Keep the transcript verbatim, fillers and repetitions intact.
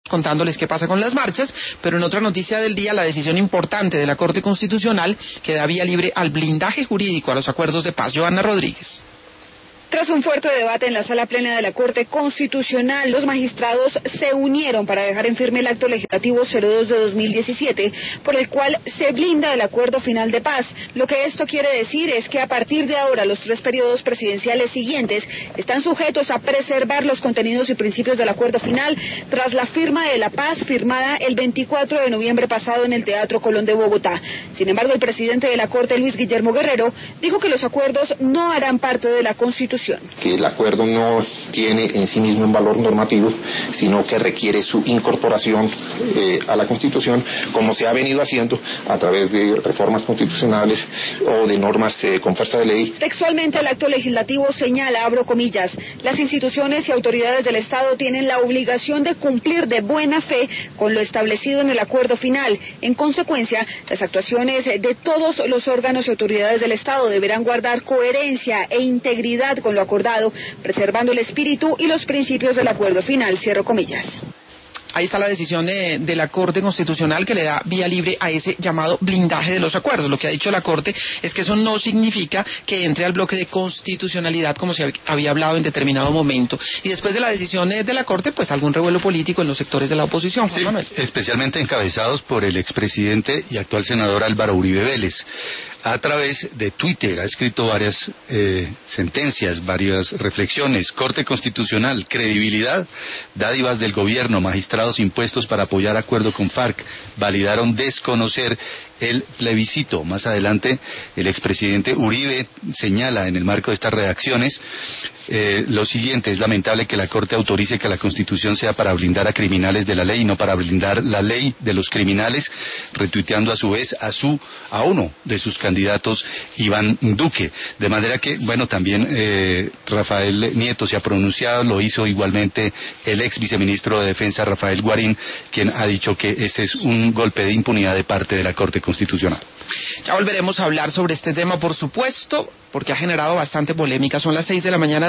contándoles qué pasa con las marchas, pero en otra noticia del día, la decisión importante de la Corte Constitucional que da vía libre al blindaje jurídico a los acuerdos de paz. Johanna Rodríguez. Tras un fuerte debate en la sala plena de la Corte Constitucional, los magistrados se unieron para dejar en firme el acto legislativo cero dos de dos mil diecisiete, por el cual se blinda el acuerdo final de paz. Lo que esto quiere decir es que a partir de ahora los tres periodos presidenciales siguientes están sujetos a preservar los contenidos y principios del acuerdo final tras la firma de la paz firmada el veinticuatro de noviembre pasado en el Teatro Colón de Bogotá. Sin embargo, el presidente de la Corte, Luis Guillermo Guerrero, dijo que los acuerdos no harán parte de la Constitución. Que el acuerdo no tiene en sí mismo un valor normativo, sino que requiere su incorporación eh, a la Constitución, como se ha venido haciendo a través de reformas constitucionales o de normas eh, con fuerza de ley. Textualmente, el acto legislativo señala, abro comillas, las instituciones y autoridades del Estado tienen la obligación de cumplir de buena fe con lo establecido en el acuerdo final. En consecuencia, las actuaciones de todos los órganos y autoridades del Estado deberán guardar coherencia e integridad con lo acordado, preservando el espíritu y los principios del acuerdo final, cierro comillas. Ahí está la decisión de, de la Corte Constitucional que le da vía libre a ese llamado blindaje de los acuerdos. Lo que ha dicho la Corte es que eso no significa que entre al bloque de constitucionalidad como se había hablado en determinado momento. Y después de la decisión de la Corte, pues algún revuelo político en los sectores de la oposición, Juan sí, Manuel. Especialmente encabezados por el expresidente y actual senador Álvaro Uribe Vélez. A través de Twitter ha escrito varias eh, sentencias, varias reflexiones. Corte Constitucional, credibilidad, dádivas del gobierno, magistrados impuestos para apoyar acuerdo con FARC, validaron desconocer el plebiscito. Más adelante, el expresidente Uribe señala en el marco de estas redacciones eh, lo siguiente: es lamentable que la Corte autorice que la Constitución sea para blindar a criminales de la ley y no para blindar la ley de los criminales, retuiteando a su vez a su a uno de sus candidatos, Iván Duque. De manera que, bueno, también eh, Rafael Nieto se ha pronunciado, lo hizo igualmente el ex viceministro de Defensa, Rafael Guarín, quien ha dicho que ese es un golpe de impunidad de parte de la Corte Constitucional. Ya volveremos a hablar sobre este tema, por supuesto, porque ha generado bastante polémica. Son las seis de la mañana.